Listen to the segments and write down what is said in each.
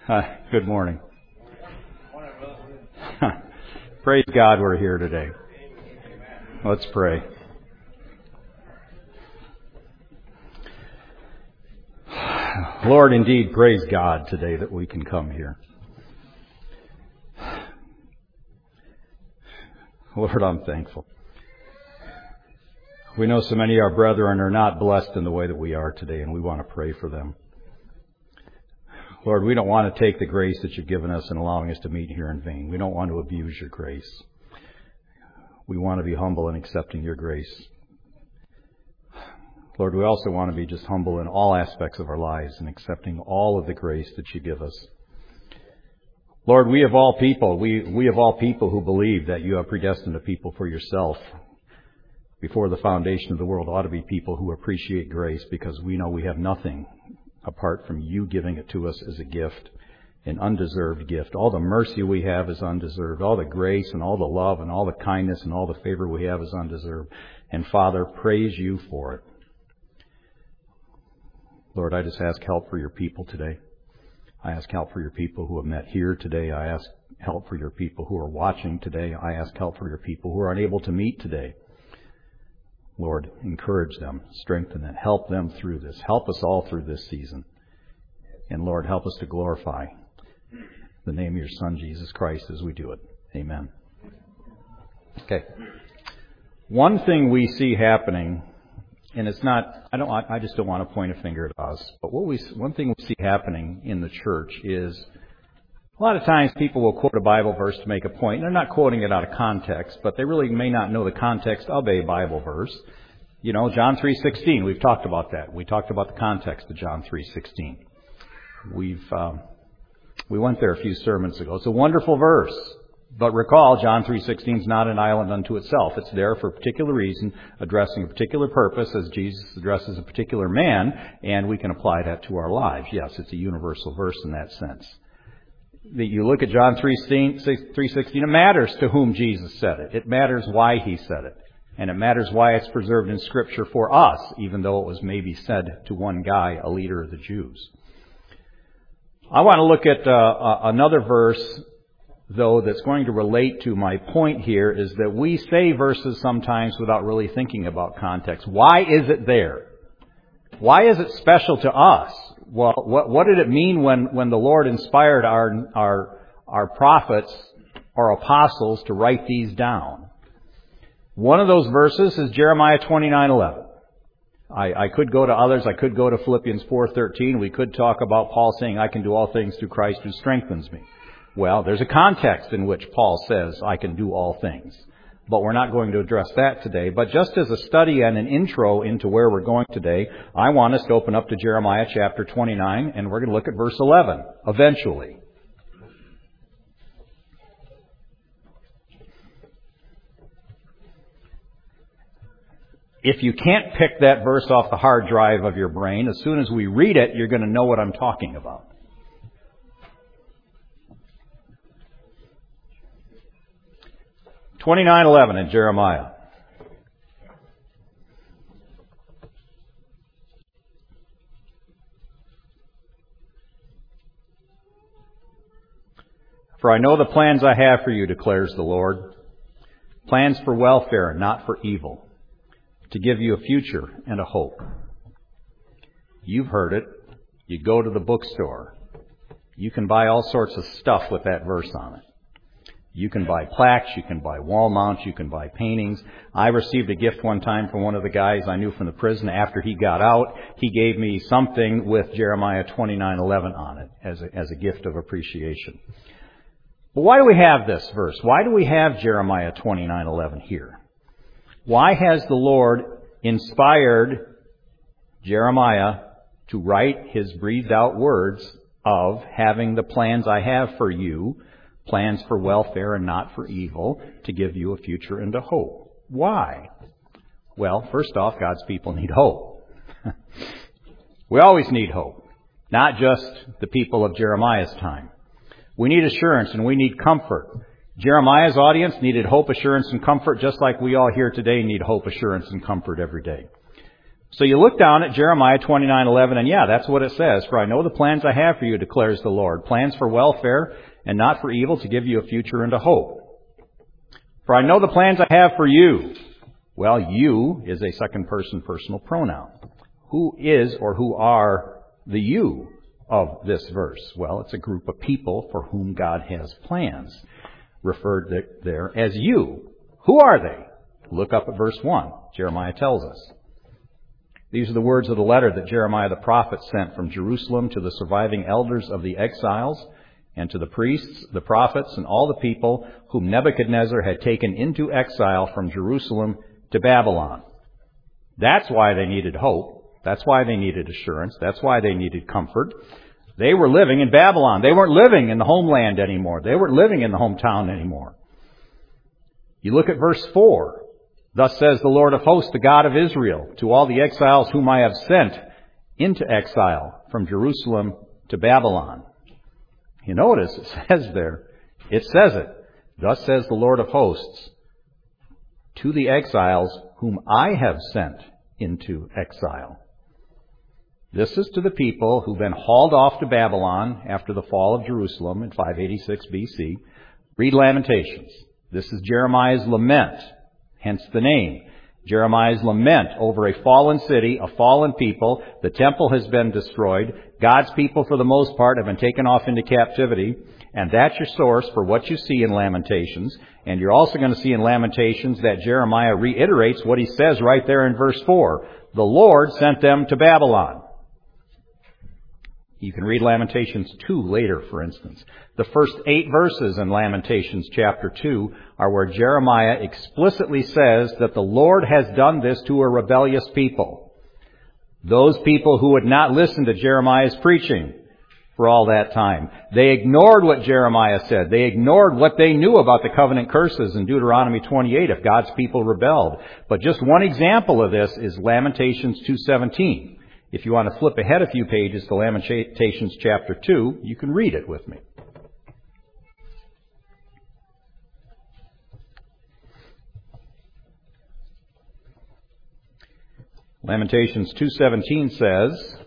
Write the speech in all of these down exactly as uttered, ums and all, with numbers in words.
Hi, good morning. Praise God we're here today. Let's pray. Lord, indeed, praise God today that we can come here. Lord, I'm thankful. We know so many of our brethren are not blessed in the way that we are today, and we want to pray for them. Lord, we don't want to take the grace that you've given us in allowing us to meet here in vain. We don't want to abuse your grace. We want to be humble in accepting your grace. Lord, we also want to be just humble in all aspects of our lives and accepting all of the grace that you give us. Lord, we of all people, we, we of all people who believe that you have predestined a people for yourself before the foundation of the world ought to be people who appreciate grace, because we know we have nothing apart from you giving it to us as a gift, an undeserved gift. All the mercy we have is undeserved. All the grace and all the love and all the kindness and all the favor we have is undeserved. And Father, praise you for it. Lord, I just ask help for your people today. I ask help for your people who have met here today. I ask help for your people who are watching today. I ask help for your people who are unable to meet today. Lord, encourage them, strengthen them, help them through this. Help us all through this season. And Lord, help us to glorify the name of your Son, Jesus Christ, as we do it. Amen. Okay. One thing we see happening, and it's not, I don't, I just don't want to point a finger at us, but what we, one thing we see happening in the church is a lot of times people will quote a Bible verse to make a point. They're not quoting it out of context, but they really may not know the context of a Bible verse. You know, John three sixteen, we've talked about that. We talked about the context of John three sixteen. We've, um, we went there a few sermons ago. It's a wonderful verse. But recall, John three sixteen is not an island unto itself. It's there for a particular reason, addressing a particular purpose, as Jesus addresses a particular man, and we can apply that to our lives. Yes, it's a universal verse in that sense. That you look at John three sixteen, it matters to whom Jesus said it. It matters why he said it. And it matters why it's preserved in Scripture for us, even though it was maybe said to one guy, a leader of the Jews. I want to look at uh, another verse, though, that's going to relate to my point here, is that we say verses sometimes without really thinking about context. Why is it there? Why is it special to us? Well, what, what did it mean when, when the Lord inspired our, our, our prophets or apostles to write these down? One of those verses is Jeremiah twenty-nine eleven. I, I could go to others. I could go to Philippians four thirteen. We could talk about Paul saying, I can do all things through Christ who strengthens me. Well, there's a context in which Paul says, I can do all things. But we're not going to address that today. But just as a study and an intro into where we're going today, I want us to open up to Jeremiah chapter twenty-nine, and we're going to look at verse eleven, eventually. If you can't pick that verse off the hard drive of your brain, as soon as we read it, you're going to know what I'm talking about. twenty-nine eleven in Jeremiah. For I know the plans I have for you, declares the Lord. Plans for welfare, not for evil, to give you a future and a hope. You've heard it. You go to the bookstore. You can buy all sorts of stuff with that verse on it. You can buy plaques, you can buy wall mounts, you can buy paintings. I received a gift one time from one of the guys I knew from the prison. After he got out, he gave me something with Jeremiah twenty-nine eleven on it as a, as a gift of appreciation. But why do we have this verse? Why do we have Jeremiah twenty-nine eleven here? Why has the Lord inspired Jeremiah to write his breathed out words of having the plans I have for you, plans for welfare and not for evil, to give you a future and a hope? Why? Well, first off, God's people need hope. We always need hope, not just the people of Jeremiah's time. We need assurance and we need comfort. Jeremiah's audience needed hope, assurance, and comfort, just like we all here today need hope, assurance, and comfort every day. So you look down at Jeremiah twenty-nine eleven, and yeah, that's what it says. For I know the plans I have for you, declares the Lord. Plans for welfare and not for evil, to give you a future and a hope. For I know the plans I have for you. Well, you is a second person personal pronoun. Who is or who are the you of this verse? Well, it's a group of people for whom God has plans, referred there as you. Who are they? Look up at verse one. Jeremiah tells us. These are the words of the letter that Jeremiah the prophet sent from Jerusalem to the surviving elders of the exiles and to the priests, the prophets, and all the people whom Nebuchadnezzar had taken into exile from Jerusalem to Babylon. That's why they needed hope. That's why they needed assurance. That's why they needed comfort. They were living in Babylon. They weren't living in the homeland anymore. They weren't living in the hometown anymore. You look at verse four. Thus says the Lord of hosts, the God of Israel, to all the exiles whom I have sent into exile from Jerusalem to Babylon. You notice it says there, it says it. Thus says the Lord of hosts, to the exiles whom I have sent into exile. This is to the people who've been hauled off to Babylon after the fall of Jerusalem in five eighty-six B C. Read Lamentations. This is Jeremiah's lament. Hence the name. Jeremiah's lament over a fallen city, a fallen people. The temple has been destroyed. God's people, for the most part, have been taken off into captivity. And that's your source for what you see in Lamentations. And you're also going to see in Lamentations that Jeremiah reiterates what he says right there in verse four. The Lord sent them to Babylon. You can read Lamentations two later, for instance. The first eight verses in Lamentations chapter two are where Jeremiah explicitly says that the Lord has done this to a rebellious people. Those people who would not listen to Jeremiah's preaching for all that time. They ignored what Jeremiah said. They ignored what they knew about the covenant curses in Deuteronomy twenty-eight if God's people rebelled. But just one example of this is Lamentations two seventeen. If you want to flip ahead a few pages to Lamentations chapter two, you can read it with me. Lamentations two seventeen says,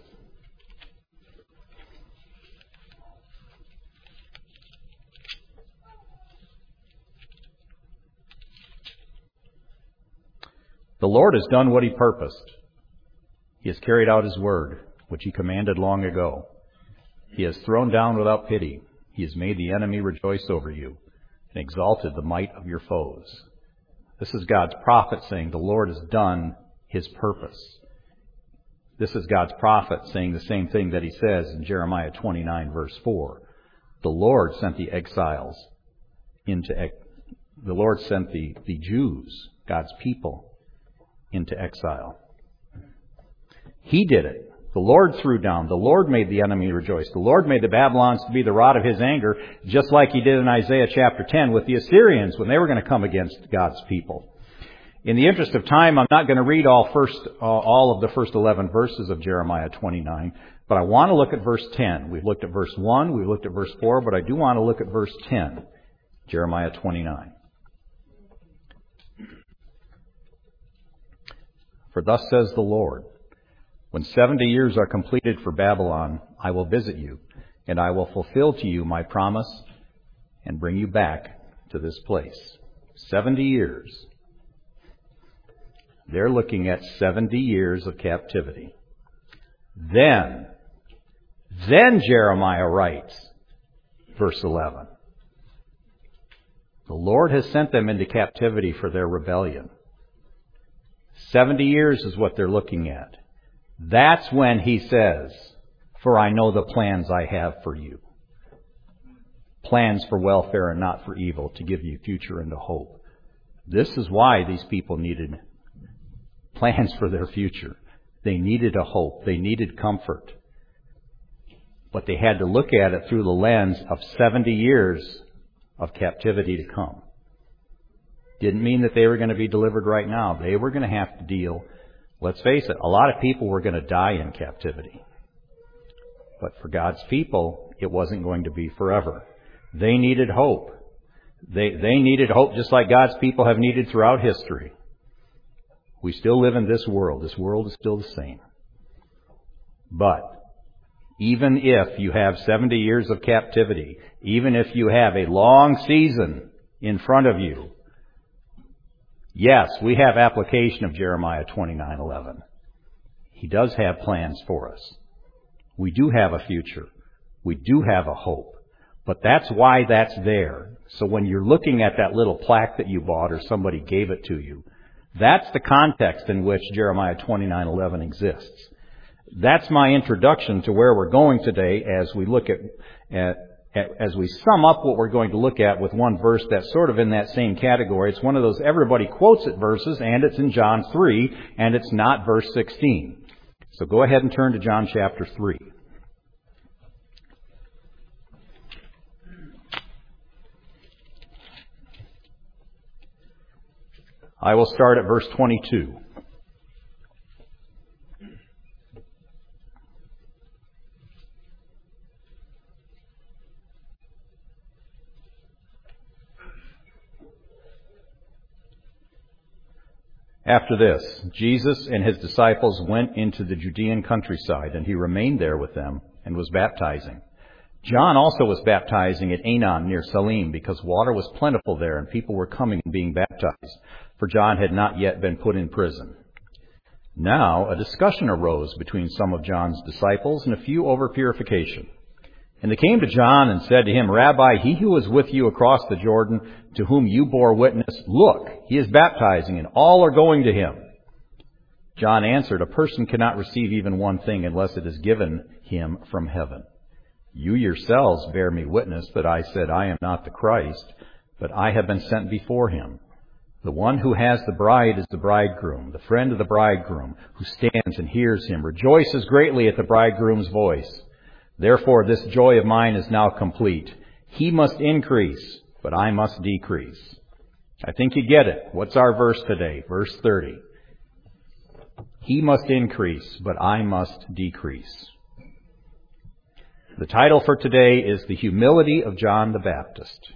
the Lord has done what he purposed. He has carried out his word, which he commanded long ago. He has thrown down without pity. He has made the enemy rejoice over you and exalted the might of your foes. This is God's prophet saying the Lord has done his purpose. This is God's prophet saying the same thing that he says in Jeremiah twenty-nine verse four. The Lord sent the exiles into, the Lord sent the, the Jews, God's people, into exile. He did it. The Lord threw down. The Lord made the enemy rejoice. The Lord made the Babylons to be the rod of his anger, just like he did in Isaiah chapter ten with the Assyrians when they were going to come against God's people. In the interest of time, I'm not going to read all first, uh, all of the first eleven verses of Jeremiah twenty-nine, but I want to look at verse ten. We've looked at verse one, we've looked at verse four, but I do want to look at verse ten, Jeremiah twenty-nine. For thus says the Lord, when seventy years are completed for Babylon, I will visit you, and I will fulfill to you my promise and bring you back to this place. Seventy years. They're looking at seventy years of captivity. Then, then Jeremiah writes, verse eleven, the Lord has sent them into captivity for their rebellion. Seventy years is what they're looking at. That's when he says, for I know the plans I have for you. Plans for welfare and not for evil, to give you future and a hope. This is why these people needed plans for their future. They needed a hope. They needed comfort. But they had to look at it through the lens of seventy years of captivity to come. Didn't mean that they were going to be delivered right now. They were going to have to deal. Let's face it, a lot of people were going to die in captivity. But for God's people, it wasn't going to be forever. They needed hope. They, they needed hope just like God's people have needed throughout history. We still live in this world. This world is still the same. But even if you have seventy years of captivity, even if you have a long season in front of you, yes, we have application of Jeremiah twenty-nine eleven. He does have plans for us. We do have a future. We do have a hope. But that's why that's there. So when you're looking at that little plaque that you bought or somebody gave it to you, that's the context in which Jeremiah twenty-nine eleven exists. That's my introduction to where we're going today as we look at, at, at as we sum up what we're going to look at with one verse that's sort of in that same category. It's one of those everybody quotes it verses, and it's in John three, and it's not verse sixteen. So go ahead and turn to John chapter three. I will start at verse twenty-two. After this, Jesus and his disciples went into the Judean countryside, and he remained there with them and was baptizing. John also was baptizing at Aenon near Salim, because water was plentiful there, and people were coming and being baptized, for John had not yet been put in prison. Now a discussion arose between some of John's disciples and a few over purification. And they came to John and said to him, Rabbi, he who was with you across the Jordan, to whom you bore witness, look, he is baptizing, and all are going to him. John answered, a person cannot receive even one thing unless it is given him from heaven. You yourselves bear me witness that I said, I am not the Christ, but I have been sent before him. The one who has the bride is the bridegroom, the friend of the bridegroom, who stands and hears him, rejoices greatly at the bridegroom's voice. Therefore, this joy of mine is now complete. He must increase, but I must decrease. I think you get it. What's our verse today? Verse thirty. He must increase, but I must decrease. The title for today is The Humility of John the Baptist.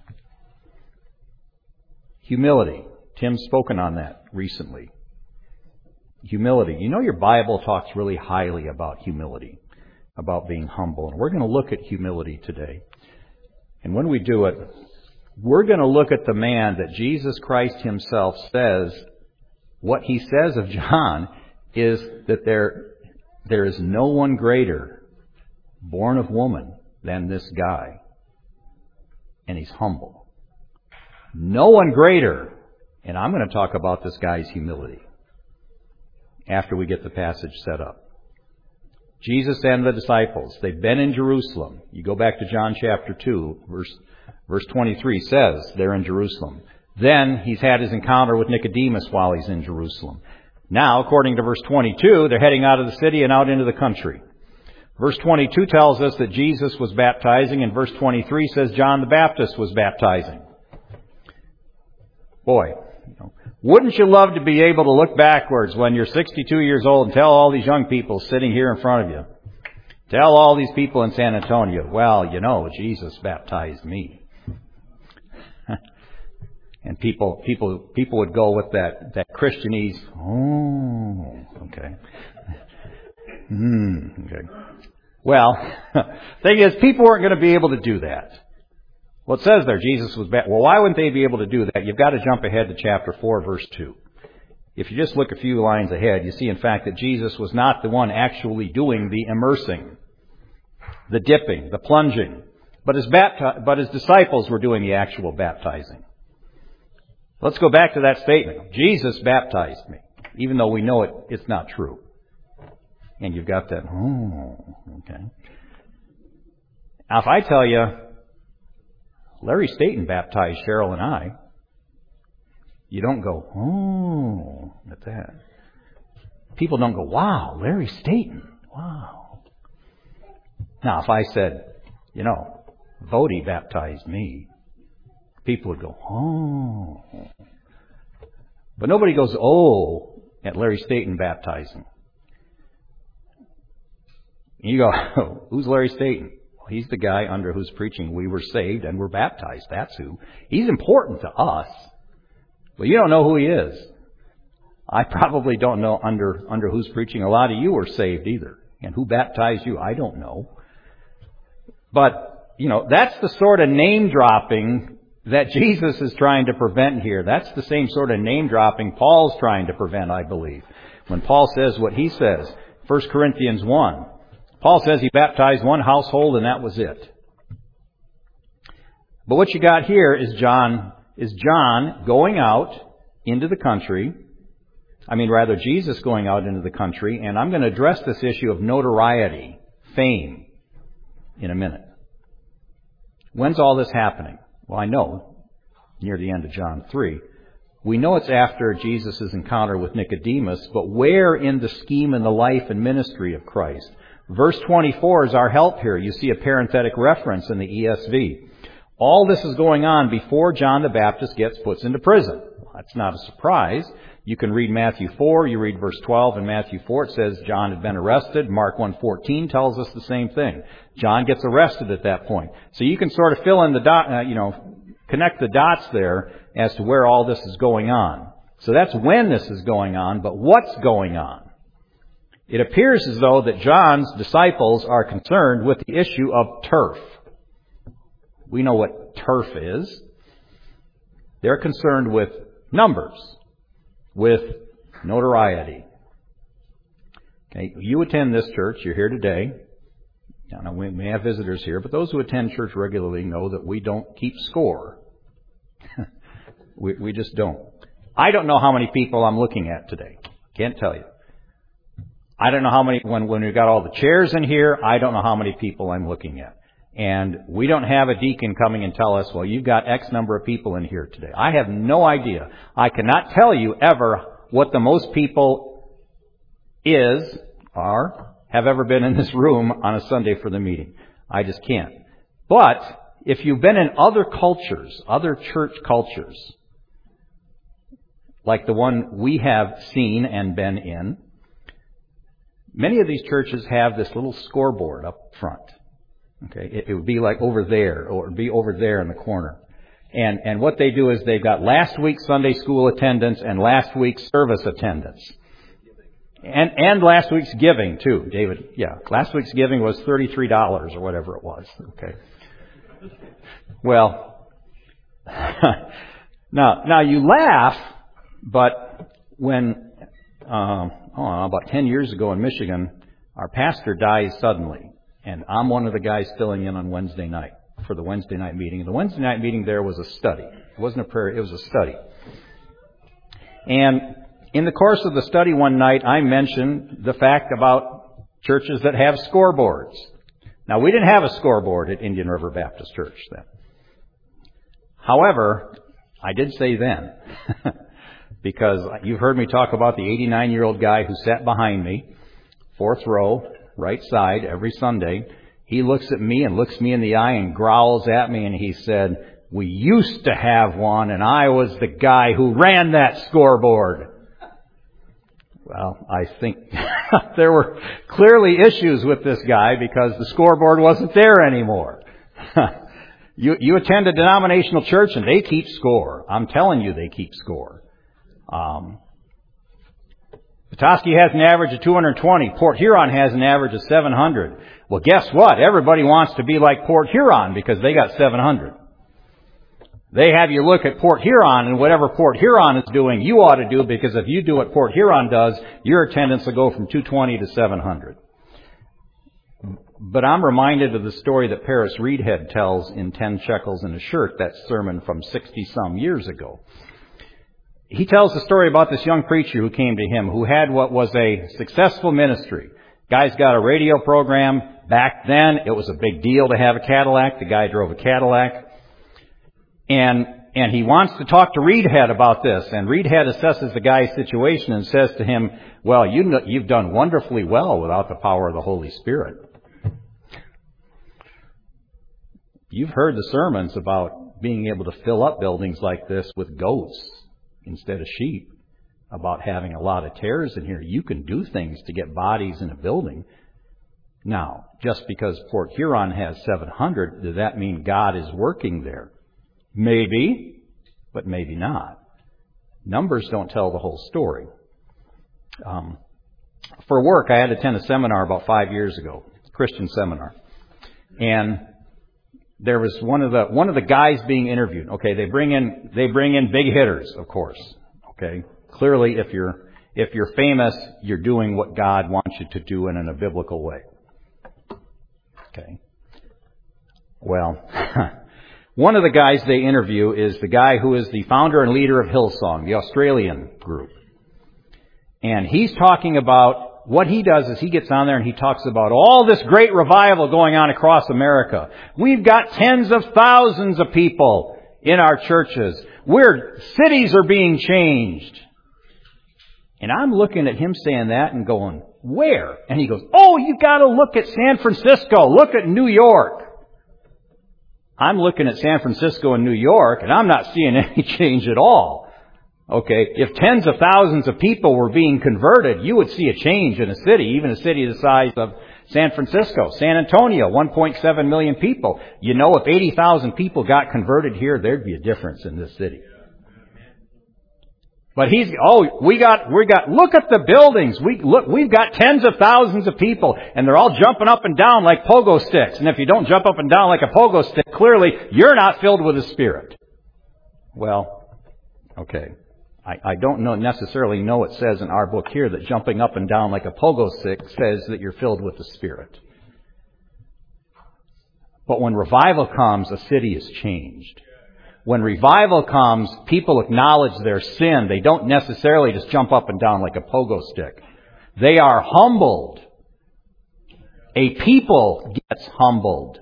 Humility. Tim's spoken on that recently. Humility. You know your Bible talks really highly about humility, about being humble. And we're going to look at humility today. And when we do it, we're going to look at the man that Jesus Christ himself says, what he says of John is that there, there is no one greater born of woman than this guy. And he's humble. No one greater. And I'm going to talk about this guy's humility after we get the passage set up. Jesus and the disciples, they've been in Jerusalem. You go back to John chapter two, verse, verse twenty-three says they're in Jerusalem. Then he's had his encounter with Nicodemus while he's in Jerusalem. Now, according to verse twenty-two, they're heading out of the city and out into the country. Verse twenty-two tells us that Jesus was baptizing, and verse twenty-three says John the Baptist was baptizing. Boy, you know, wouldn't you love to be able to look backwards when you're sixty-two years old and tell all these young people sitting here in front of you, tell all these people in San Antonio, well, you know, Jesus baptized me. And people, people, people would go with that, that Christianese, oh, okay. Hmm, okay. Well, thing is, people weren't going to be able to do that. Well, it says there, Jesus was baptized. Well, why wouldn't they be able to do that? You've got to jump ahead to chapter four, verse two. If you just look a few lines ahead, you see, in fact, that Jesus was not the one actually doing the immersing, the dipping, the plunging, but his, bapti- but his disciples were doing the actual baptizing. Let's go back to that statement. Jesus baptized me, even though we know it, it's not true. And you've got that, oh, okay. Now, if I tell you, Larry Staton baptized Cheryl and I, you don't go, oh, at that. People don't go, wow, Larry Staton, wow. Now, if I said, you know, Vody baptized me, people would go, oh. But nobody goes, oh, at Larry Staton baptizing. And you go, oh, who's Larry Staton? Well, he's the guy under whose preaching we were saved and were baptized. That's who. He's important to us. But you don't know who he is. I probably don't know under, under who's preaching. A lot of you are saved either. And who baptized you, I don't know. But, you know, that's the sort of name dropping that Jesus is trying to prevent here. That's the same sort of name dropping Paul's trying to prevent, I believe. When Paul says what he says, First Corinthians one, Paul says he baptized one household and that was it. But what you got here is John, is John going out into the country. I mean, rather, Jesus going out into the country, and I'm going to address this issue of notoriety, fame, in a minute. When's all this happening? Well, I know, near the end of John three. We know it's after Jesus' encounter with Nicodemus, but where in the scheme and the life and ministry of Christ? Verse twenty-four is our help here. You see a parenthetic reference in the E S V. All this is going on before John the Baptist gets put into prison. Well, that's not a surprise. You can read Matthew four, you read verse twelve in Matthew four, it says John had been arrested. Mark one fourteen tells us the same thing. John gets arrested at that point. So you can sort of fill in the dot, uh, you know, connect the dots there as to where all this is going on. So that's when this is going on, but what's going on? It appears as though that John's disciples are concerned with the issue of turf. We know what turf is. They're concerned with numbers, with notoriety. Okay, you attend this church, you're here today. I know we may have visitors here, but those who attend church regularly know that we don't keep score. we, we just don't. I don't know how many people I'm looking at today. Can't tell you. I don't know how many, when, when we've got all the chairs in here, I don't know how many people I'm looking at. And we don't have a deacon coming and tell us, well, you've got X number of people in here today. I have no idea. I cannot tell you ever what the most people is, are, have ever been in this room on a Sunday for the meeting. I just can't. But if you've been in other cultures, other church cultures, like the one we have seen and been in, many of these churches have this little scoreboard up front. Okay, it, it would be like over there, or it would be over there in the corner. And and what they do is they've got last week's Sunday school attendance and last week's service attendance. And and last week's giving, too, David. Yeah, last week's giving was thirty-three dollars or whatever it was. Okay. Well, now, now you laugh, but when, um, oh, about ten years ago in Michigan, our pastor dies suddenly. And I'm one of the guys filling in on Wednesday night for the Wednesday night meeting. And the Wednesday night meeting there was a study. It wasn't a prayer, it was a study. And in the course of the study one night, I mentioned the fact about churches that have scoreboards. Now, we didn't have a scoreboard at Indian River Baptist Church then. However, I did say then, because you've heard me talk about the eighty-nine-year-old guy who sat behind me, fourth row, right side, every Sunday. He looks at me and looks me in the eye and growls at me, and he said, "We used to have one, and I was the guy who ran that scoreboard." Well, I think there were clearly issues with this guy because the scoreboard wasn't there anymore. you, you attend a denominational church and they keep score. I'm telling you they keep score. Um, Petoskey has an average of two hundred twenty. Port Huron has an average of seven hundred. Well, guess what? Everybody wants to be like Port Huron because they got seven hundred. They have you look at Port Huron, and whatever Port Huron is doing, you ought to do, because if you do what Port Huron does, your attendance will go from two twenty to seven hundred. But I'm reminded of the story that Paris Reedhead tells in Ten Shekels in a Shirt, that sermon from sixty-some years ago. He tells the story about this young preacher who came to him, who had what was a successful ministry. Guy's got a radio program. Back then, it was a big deal to have a Cadillac. The guy drove a Cadillac. And and he wants to talk to Reedhead about this. And Reedhead assesses the guy's situation and says to him, "Well, you know, you've done wonderfully well without the power of the Holy Spirit." You've heard the sermons about being able to fill up buildings like this with goats instead of sheep, about having a lot of tares in here. You can do things to get bodies in a building. Now, just because Port Huron has seven hundred, does that mean God is working there? Maybe, but maybe not. Numbers don't tell the whole story. Um, for work, I had to attend a seminar about five years ago, Christian seminar. And there was one of the one of the guys being interviewed. Okay, they bring in they bring in big hitters, of course. Okay, clearly, if you're if you're famous, you're doing what God wants you to do and in a biblical way. Okay. Well, one of the guys they interview is the guy who is the founder and leader of Hillsong, the Australian group, and he's talking about. What he does is he gets on there and he talks about all this great revival going on across America. We've got tens of thousands of people in our churches. We're, cities are being changed. And I'm looking at him saying that and going, where? And he goes, oh, you got to look at San Francisco. Look at New York. I'm looking at San Francisco and New York and I'm not seeing any change at all. Okay, if tens of thousands of people were being converted, you would see a change in a city, even a city the size of San Francisco. San Antonio, one point seven million people. You know, if eighty thousand people got converted here, there'd be a difference in this city. But he's, oh, we got, we got, look at the buildings. We, look, we've got tens of thousands of people and they're all jumping up and down like pogo sticks. And if you don't jump up and down like a pogo stick, clearly you're not filled with the Spirit. Well, okay. I, I don't know necessarily know it says in our book here that jumping up and down like a pogo stick says that you're filled with the Spirit. But when revival comes, a city is changed. When revival comes, people acknowledge their sin. They don't necessarily just jump up and down like a pogo stick. They are humbled. A people gets humbled.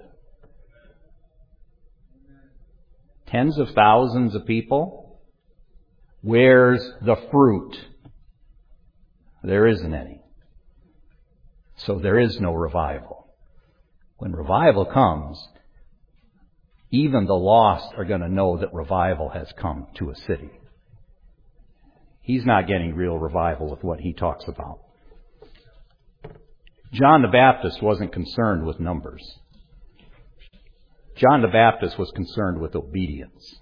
Tens of thousands of people. Where's the fruit? There isn't any. So there is no revival. When revival comes, even the lost are going to know that revival has come to a city. He's not getting real revival with what he talks about. John the Baptist wasn't concerned with numbers. John the Baptist was concerned with obedience.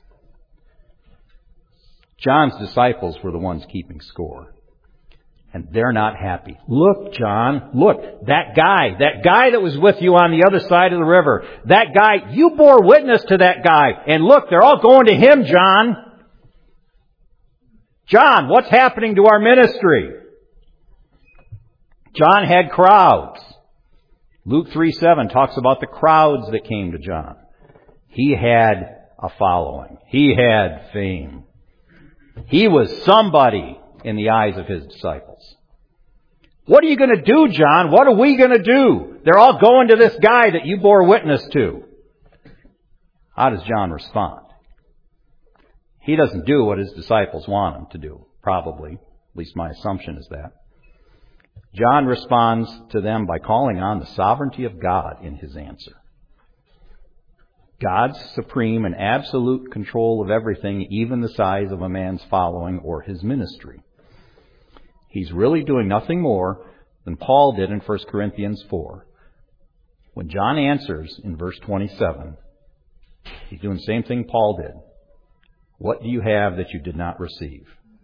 John's disciples were the ones keeping score. And they're not happy. Look, John, look, that guy, that guy that was with you on the other side of the river, that guy, you bore witness to that guy. And look, they're all going to him, John. John, what's happening to our ministry? John had crowds. Luke three seven talks about the crowds that came to John. He had a following. He had fame. He was somebody in the eyes of his disciples. What are you going to do, John? What are we going to do? They're all going to this guy that you bore witness to. How does John respond? He doesn't do what his disciples want him to do, probably. At least my assumption is that. John responds to them by calling on the sovereignty of God in his answer. God's supreme and absolute control of everything, even the size of a man's following or his ministry. He's really doing nothing more than Paul did in First Corinthians four. When John answers in verse twenty-seven, he's doing the same thing Paul did. What do you have that you did not receive?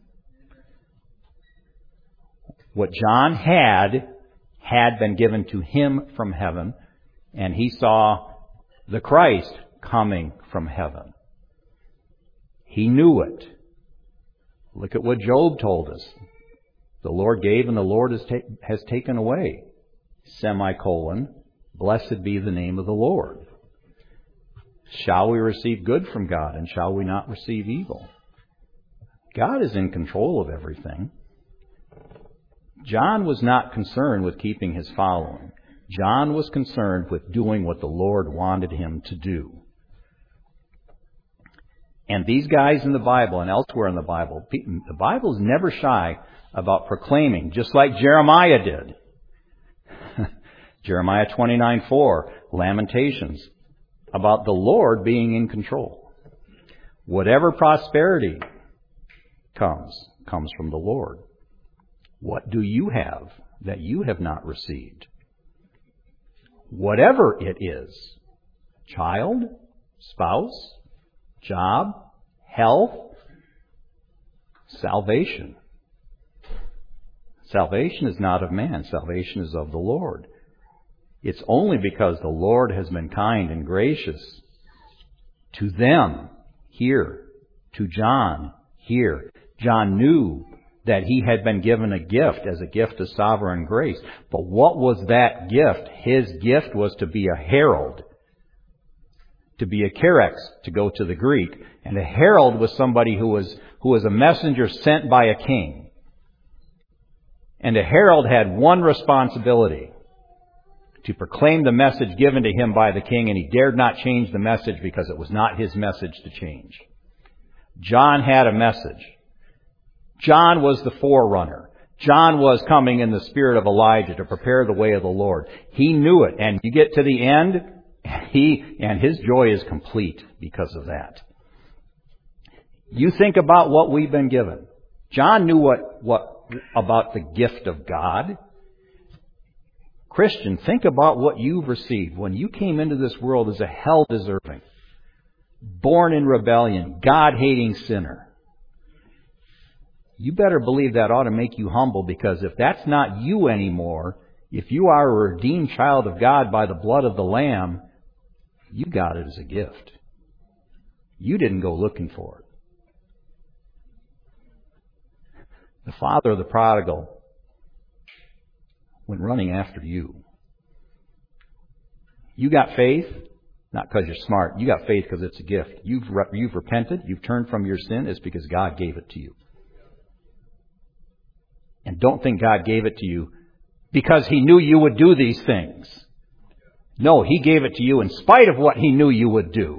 What John had, had been given to him from heaven, and he saw the Christ coming from heaven. He knew it. Look at what Job told us. The Lord gave and the Lord has, ta- has taken away. Semicolon, blessed be the name of the Lord. Shall we receive good from God and shall we not receive evil? God is in control of everything. John was not concerned with keeping his following. John was concerned with doing what the Lord wanted him to do. And these guys in the Bible and elsewhere in the Bible, the Bible is never shy about proclaiming, just like Jeremiah did. Jeremiah twenty-nine four, Lamentations, about the Lord being in control. Whatever prosperity comes, comes from the Lord. What do you have that you have not received? Whatever it is, child, spouse, job, health, salvation. Salvation is not of man. Salvation is of the Lord. It's only because the Lord has been kind and gracious to them here, to John here. John knew that he had been given a gift as a gift of sovereign grace. But what was that gift? His gift was to be a herald. To be a kerex, to go to the Greek. And a herald was somebody who was, who was a messenger sent by a king. And a herald had one responsibility: to proclaim the message given to him by the king, and he dared not change the message because it was not his message to change. John had a message. John was the forerunner. John was coming in the spirit of Elijah to prepare the way of the Lord. He knew it, and you get to the end, he and his joy is complete because of that. You think about what we've been given. John knew what, what about the gift of God. Christian, think about what you've received when you came into this world as a hell-deserving, born in rebellion, God-hating sinner. You better believe that ought to make you humble, because if that's not you anymore, if you are a redeemed child of God by the blood of the Lamb, you got it as a gift. You didn't go looking for it. The father of the prodigal went running after you. You got faith, not because you're smart. You got faith because it's a gift. You've, re- you've repented. You've turned from your sin. It's because God gave it to you. And don't think God gave it to you because He knew you would do these things. No, He gave it to you in spite of what He knew you would do.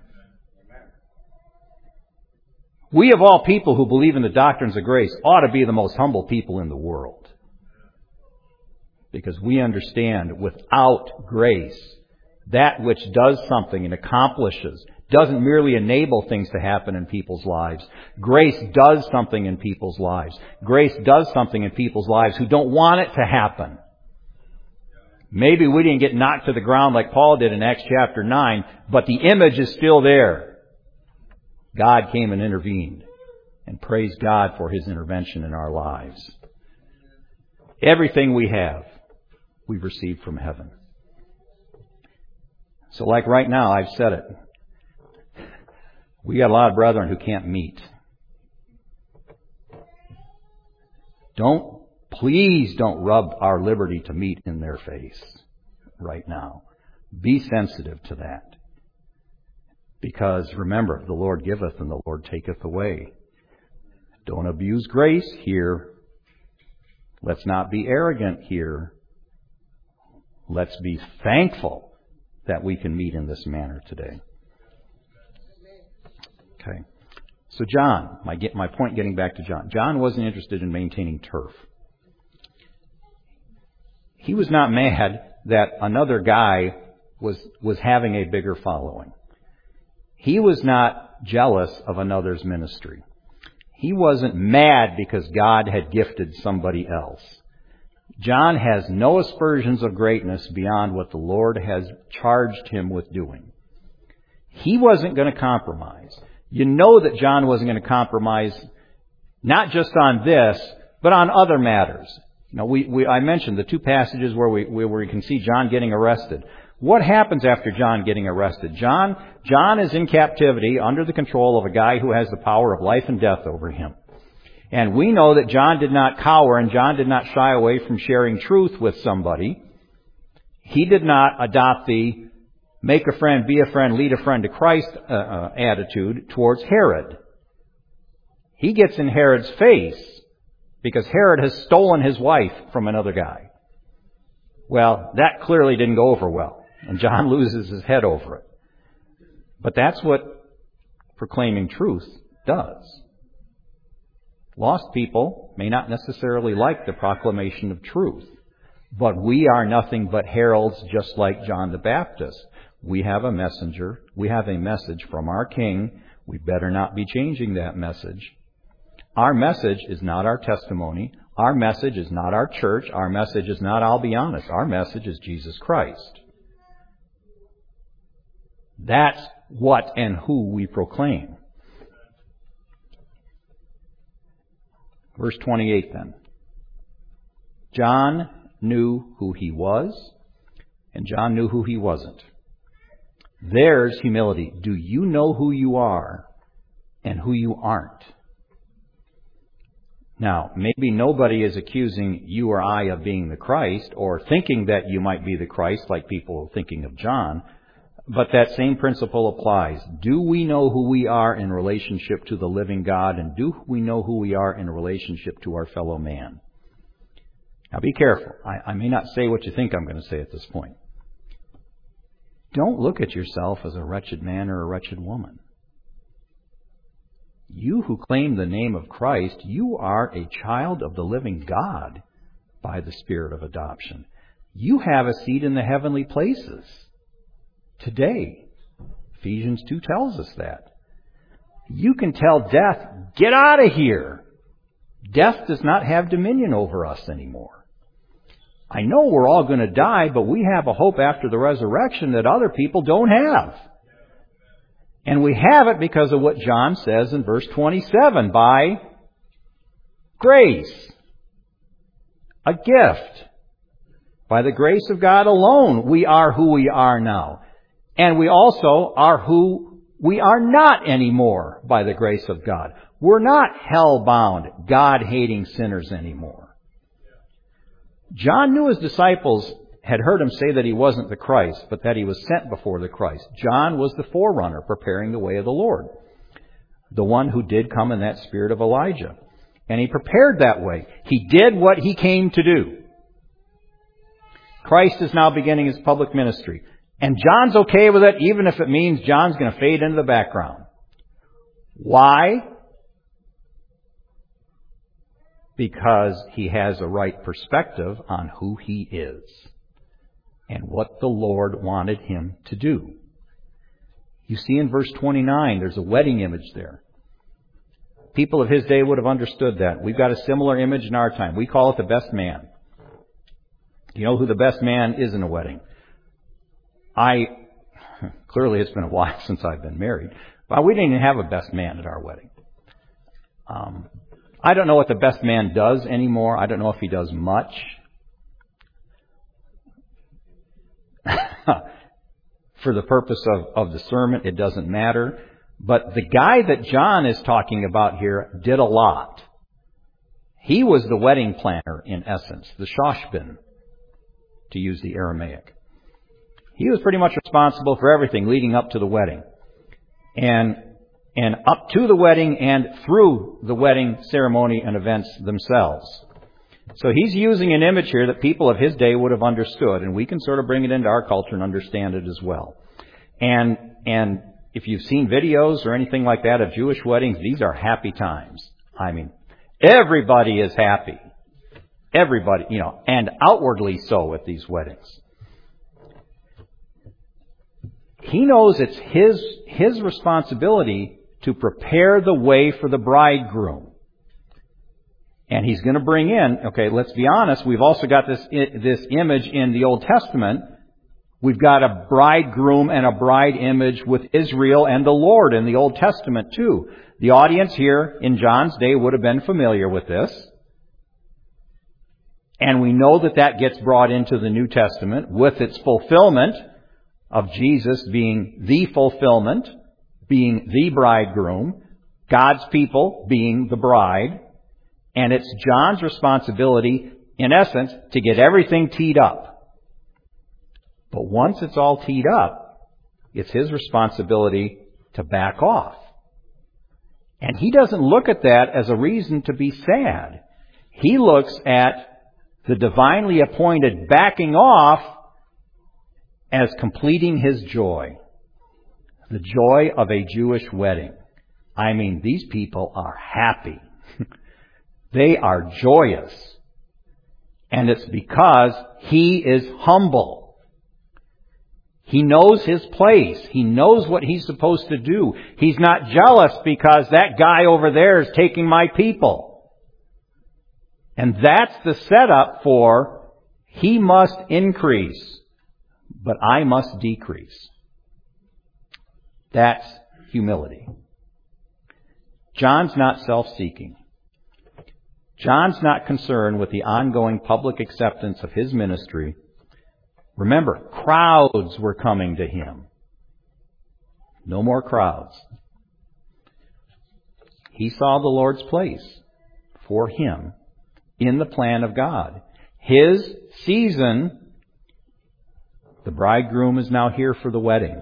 We, of all people who believe in the doctrines of grace, ought to be the most humble people in the world. Because we understand without grace, that which does something and accomplishes, doesn't merely enable things to happen in people's lives. Grace does something in people's lives. Grace does something in people's lives who don't want it to happen. Maybe we didn't get knocked to the ground like Paul did in Acts chapter nine, but the image is still there. God came and intervened, and praise God for His intervention in our lives. Everything we have, we've received from heaven. So like right now, I've said it. We got a lot of brethren who can't meet. Don't, please don't rub our liberty to meet in their face right now. Be sensitive to that. Because remember, the Lord giveth and the Lord taketh away. Don't abuse grace here. Let's not be arrogant here. Let's be thankful that we can meet in this manner today. Okay. So John, my, get, my point getting back to John. John wasn't interested in maintaining turf. He was not mad that another guy was, was having a bigger following. He was not jealous of another's ministry. He wasn't mad because God had gifted somebody else. John has no aspersions of greatness beyond what the Lord has charged him with doing. He wasn't going to compromise. You know that John wasn't going to compromise not just on this, but on other matters. You know, we, we I mentioned the two passages where we where we can see John getting arrested. What happens after John getting arrested? John, John is in captivity under the control of a guy who has the power of life and death over him. And we know that John did not cower and John did not shy away from sharing truth with somebody. He did not adopt the make a friend, be a friend, lead a friend to Christ uh, uh, attitude towards Herod. He gets in Herod's face because Herod has stolen his wife from another guy. Well, that clearly didn't go over well. And John loses his head over it. But that's what proclaiming truth does. Lost people may not necessarily like the proclamation of truth. But we are nothing but heralds just like John the Baptist. We have a messenger. We have a message from our King. We better not be changing that message. Our message is not our testimony. Our message is not our church. Our message is not, I'll be honest, our message is Jesus Christ. That's what and who we proclaim. Verse twenty-eight then. John knew who he was, and John knew who he wasn't. There's humility. Do you know who you are and who you aren't? Now, maybe nobody is accusing you or I of being the Christ or thinking that you might be the Christ like people thinking of John, but that same principle applies. Do we know who we are in relationship to the living God, and do we know who we are in relationship to our fellow man? Now be careful. I, I may not say what you think I'm going to say at this point. Don't look at yourself as a wretched man or a wretched woman. You who claim the name of Christ, you are a child of the living God by the Spirit of adoption. You have a seat in the heavenly places today. Ephesians two tells us that. You can tell death, get out of here. Death does not have dominion over us anymore. I know we're all going to die, but we have a hope after the resurrection that other people don't have. And we have it because of what John says in verse twenty-seven, by grace, a gift. By the grace of God alone, we are who we are now. And we also are who we are not anymore by the grace of God. We're not hell-bound, God-hating sinners anymore. John knew his disciples had heard him say that he wasn't the Christ, but that he was sent before the Christ. John was the forerunner preparing the way of the Lord, the one who did come in that spirit of Elijah. And he prepared that way. He did what he came to do. Christ is now beginning his public ministry. And John's okay with it, even if it means John's going to fade into the background. Why? Because he has a right perspective on who he is and what the Lord wanted him to do. You see in verse twenty-nine, there's a wedding image there. People of his day would have understood that. We've got a similar image in our time. We call it the best man. You know who the best man is in a wedding? I, clearly it's been a while since I've been married, but we didn't even have a best man at our wedding. Um, I don't know what the best man does anymore. I don't know if he does much. For the purpose of, of the sermon, it doesn't matter. But the guy that John is talking about here did a lot. He was the wedding planner, in essence, the shoshbin, to use the Aramaic. He was pretty much responsible for everything leading up to the wedding. And and up to the wedding and through the wedding ceremony and events themselves. So he's using an image here that people of his day would have understood, and we can sort of bring it into our culture and understand it as well. And and if you've seen videos or anything like that of Jewish weddings, these are happy times. I mean, everybody is happy. Everybody, you know, and outwardly so at these weddings. He knows it's his his responsibility to prepare the way for the bridegroom. And he's going to bring in, okay, let's be honest, we've also got this this image in the Old Testament. We've got a bridegroom and a bride image with Israel and the Lord in the Old Testament too. The audience here in John's day would have been familiar with this. And we know that that gets brought into the New Testament with its fulfillment of Jesus being the fulfillment, being the bridegroom, God's people being the bride. And it's John's responsibility, in essence, to get everything teed up. But once it's all teed up, it's his responsibility to back off. And he doesn't look at that as a reason to be sad. He looks at the divinely appointed backing off as completing his joy. The joy of a Jewish wedding. I mean, these people are happy. They are joyous. And it's because he is humble. He knows his place. He knows what he's supposed to do. He's not jealous because that guy over there is taking my people. And that's the setup for he must increase, but I must decrease. That's humility. John's not self-seeking. John's not concerned with the ongoing public acceptance of his ministry. Remember, crowds were coming to him. No more crowds. He saw the Lord's place for him in the plan of God. His season, the bridegroom is now here for the wedding.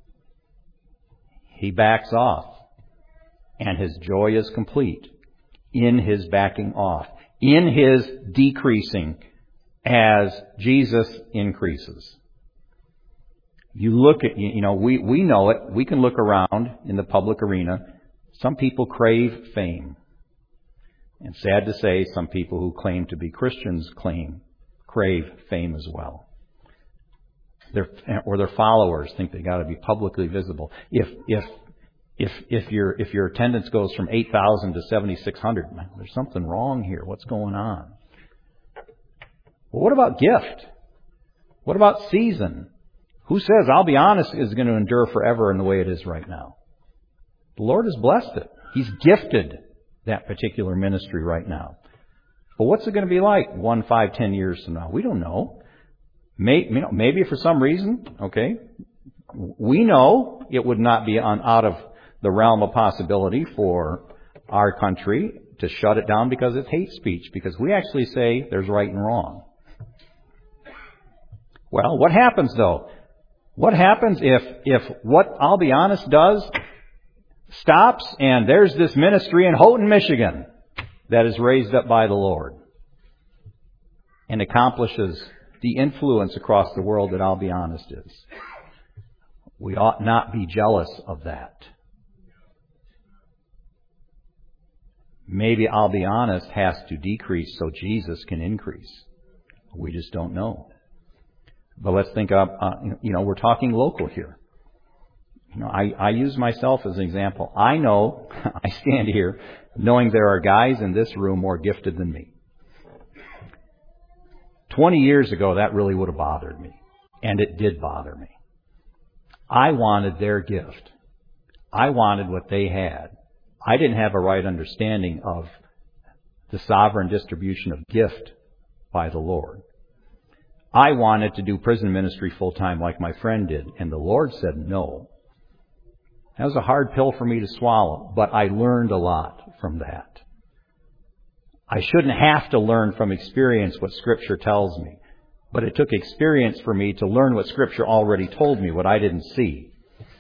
He backs off, and his joy is complete in his backing off, in his decreasing as Jesus increases. You look at, you know, we, we know it. We can look around in the public arena. Some people crave fame. And sad to say, some people who claim to be Christians claim, crave fame as well. Their, or their followers think they got to be publicly visible. If, if, if, if your, if your attendance goes from eight thousand to seventy-six hundred, there's something wrong here. What's going on? Well, what about gift? What about season? Who says, I'll be honest, is going to endure forever in the way it is right now? The Lord has blessed it. He's gifted that particular ministry right now. But what's it going to be like one, five, ten years from now? We don't know. Maybe, you know, maybe for some reason, okay, we know it would not be on, out of the realm of possibility for our country to shut it down because it's hate speech, because we actually say there's right and wrong. Well, what happens though? What happens if, if what I'll Be Honest does stops and there's this ministry in Houghton, Michigan that is raised up by the Lord and accomplishes the influence across the world that I'll Be Honest is? We ought not be jealous of that. Maybe I'll Be Honest has to decrease so Jesus can increase. We just don't know. But let's think of, uh, you know, we're talking local here. You know, I, I use myself as an example. I know, I stand here knowing there are guys in this room more gifted than me. Twenty years ago, that really would have bothered me. And it did bother me. I wanted their gift. I wanted what they had. I didn't have a right understanding of the sovereign distribution of gift by the Lord. I wanted to do prison ministry full time like my friend did, and the Lord said no. That was a hard pill for me to swallow, but I learned a lot from that. I shouldn't have to learn from experience what Scripture tells me, but it took experience for me to learn what Scripture already told me, what I didn't see.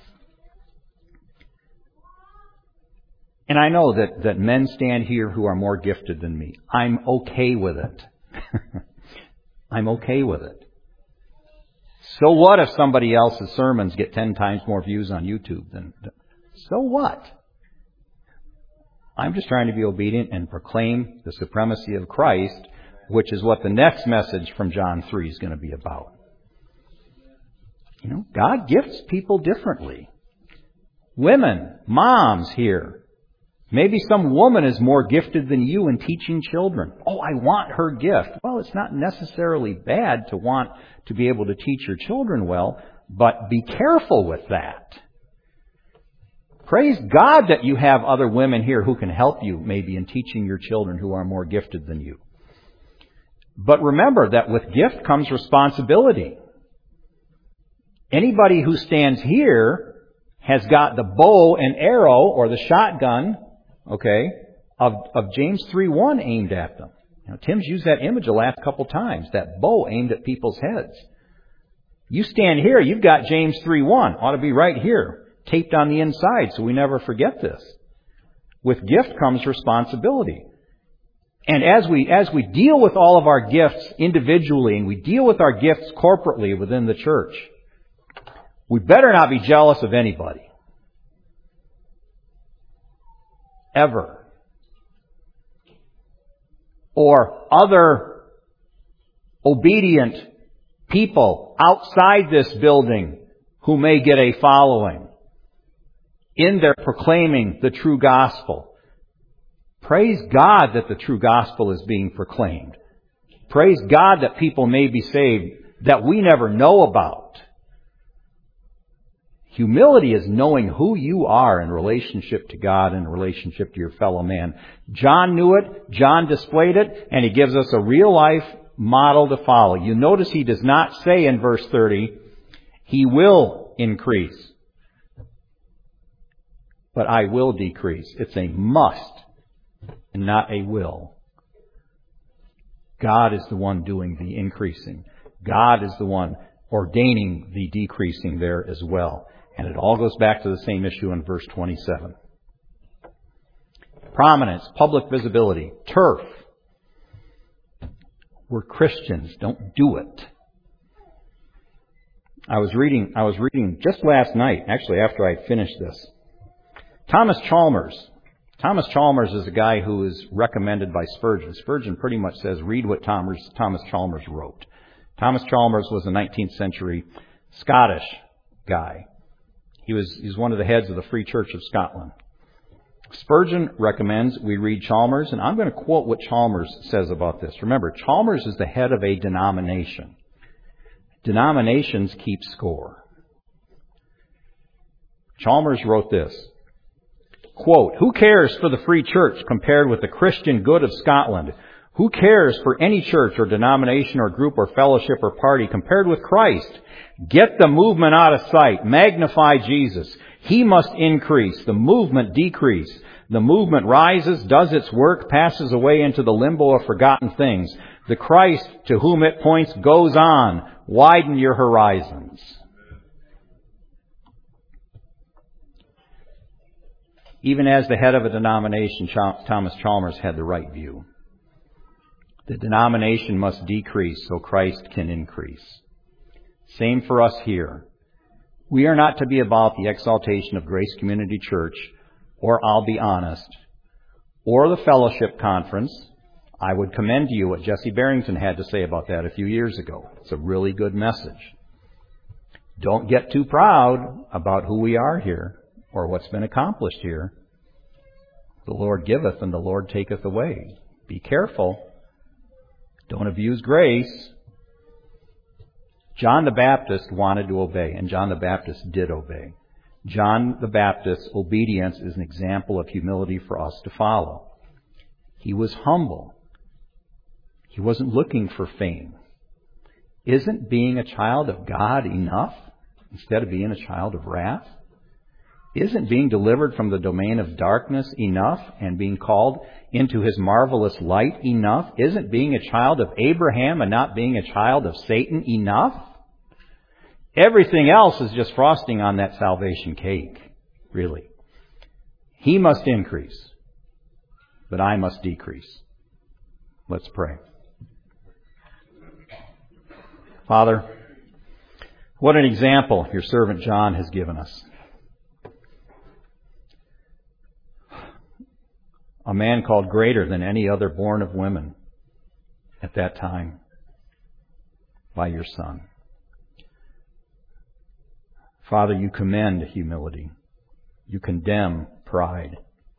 And I know that, that men stand here who are more gifted than me. I'm okay with it. I'm okay with it. So what if somebody else's sermons get ten times more views on YouTube than... So what? I'm just trying to be obedient and proclaim the supremacy of Christ, which is what the next message from John three is going to be about. You know, God gifts people differently. Women, moms here. Maybe some woman is more gifted than you in teaching children. Oh, I want her gift. Well, it's not necessarily bad to want to be able to teach your children well, but be careful with that. Praise God that you have other women here who can help you maybe in teaching your children who are more gifted than you. But remember that with gift comes responsibility. Anybody who stands here has got the bow and arrow or the shotgun, okay, of, of James three one aimed at them. You know, Tim's used that image the last couple times, that bow aimed at people's heads. You stand here, you've got James three one, ought to be right here, taped on the inside so we never forget this. With gift comes responsibility. And as we, as we deal with all of our gifts individually and we deal with our gifts corporately within the church, we better not be jealous of anybody. Ever. Or other obedient people outside this building who may get a following in their proclaiming the true gospel. Praise God that the true gospel is being proclaimed. Praise God that people may be saved that we never know about. Humility is knowing who you are in relationship to God and in relationship to your fellow man. John knew it, John displayed it, and he gives us a real life model to follow. You notice he does not say in verse thirty, he will increase, but I will decrease. It's a must and not a will. God is the one doing the increasing. God is the one ordaining the decreasing there as well. And it all goes back to the same issue in verse twenty-seven. Prominence, public visibility, turf. We're Christians. Don't do it. I was reading, I was reading just last night, actually after I finished this. Thomas Chalmers. Thomas Chalmers is a guy who is recommended by Spurgeon. Spurgeon pretty much says, read what Thomas, Thomas Chalmers wrote. Thomas Chalmers was a nineteenth century Scottish guy. He was, he was one of the heads of the Free Church of Scotland. Spurgeon recommends we read Chalmers, and I'm going to quote what Chalmers says about this. Remember, Chalmers is the head of a denomination. Denominations keep score. Chalmers wrote this, quote, "Who cares for the Free Church compared with the Christian good of Scotland? Who cares for any church or denomination or group or fellowship or party compared with Christ? Get the movement out of sight. Magnify Jesus. He must increase. The movement decrease. The movement rises, does its work, passes away into the limbo of forgotten things. The Christ to whom it points goes on. Widen your horizons." Even as the head of a denomination, Thomas Chalmers had the right view. The denomination must decrease so Christ can increase. Same for us here. We are not to be about the exaltation of Grace Community Church, or I'll be honest, or the fellowship conference. I would commend to you what Jesse Barrington had to say about that a few years ago. It's a really good message. Don't get too proud about who we are here or what's been accomplished here. The Lord giveth and the Lord taketh away. Be careful. Don't abuse grace. John the Baptist wanted to obey, and John the Baptist did obey. John the Baptist's obedience is an example of humility for us to follow. He was humble. He wasn't looking for fame. Isn't being a child of God enough instead of being a child of wrath? Isn't being delivered from the domain of darkness enough and being called into His marvelous light enough? Isn't being a child of Abraham and not being a child of Satan enough? Everything else is just frosting on that salvation cake, really. He must increase, but I must decrease. Let's pray. Father, what an example your servant John has given us. A man called greater than any other born of women at that time by your Son. Father, you commend humility. You condemn pride.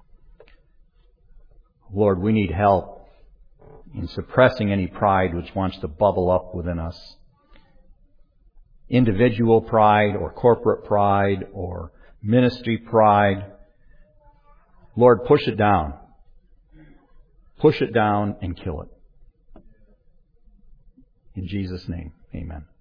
Lord, we need help in suppressing any pride which wants to bubble up within us. Individual pride or corporate pride or ministry pride. Lord, push it down. Push it down and kill it. In Jesus' name, amen.